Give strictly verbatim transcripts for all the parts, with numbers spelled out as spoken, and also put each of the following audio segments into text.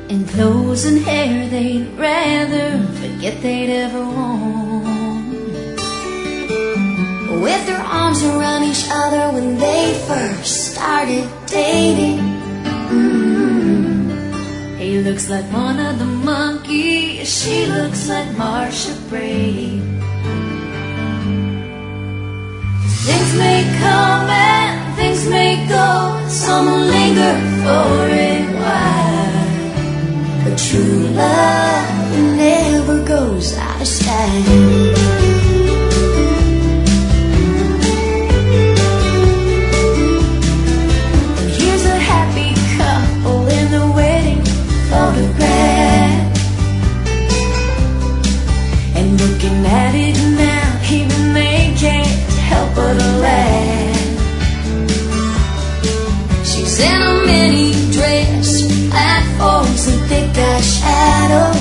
and clothes and hair they'd rather forget they'd ever worn. With their arms around each other when they first started dating. Mm-hmm. He looks like one of the monkeys, she looks like Marsha Bray. Things may come and things may go, some will linger for a while, but true love never goes out of style. Looking at it now, even they can't help but laugh. She's in a mini dress, platforms and thick eyeshadow,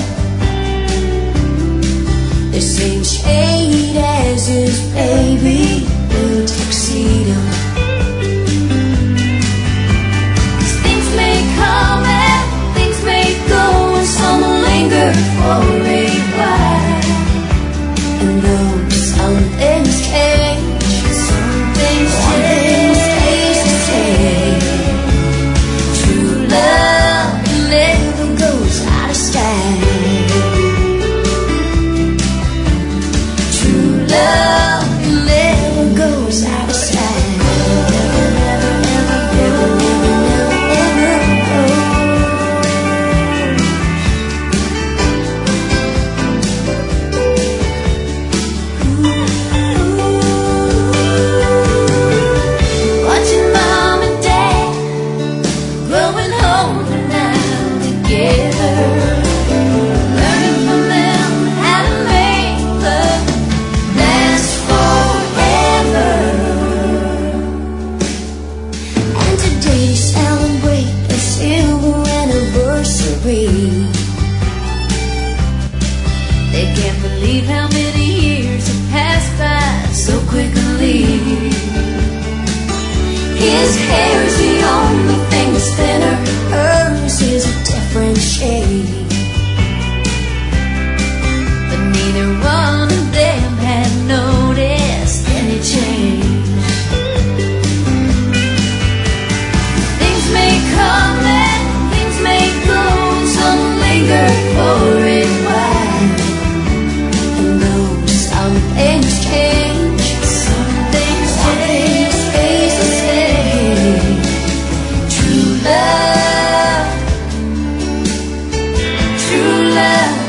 the same shade as his baby blue tuxedo. Things may come and things may go, and some will linger for a while. And though some things change, some things change, stays the same. True love never goes out of style. True love never goes out of style. Never, never, never, never, never, never, never, they can't believe how many years have passed by so quickly. His hair is the only thing that's thinner, hers is a different shade. But neither one of them had noticed any change. Things may come and things may go, some linger for a while. And though some things change, some things change, stays the same. True love, true love,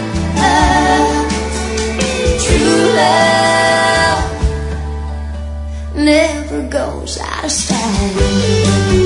true love never goes out of style.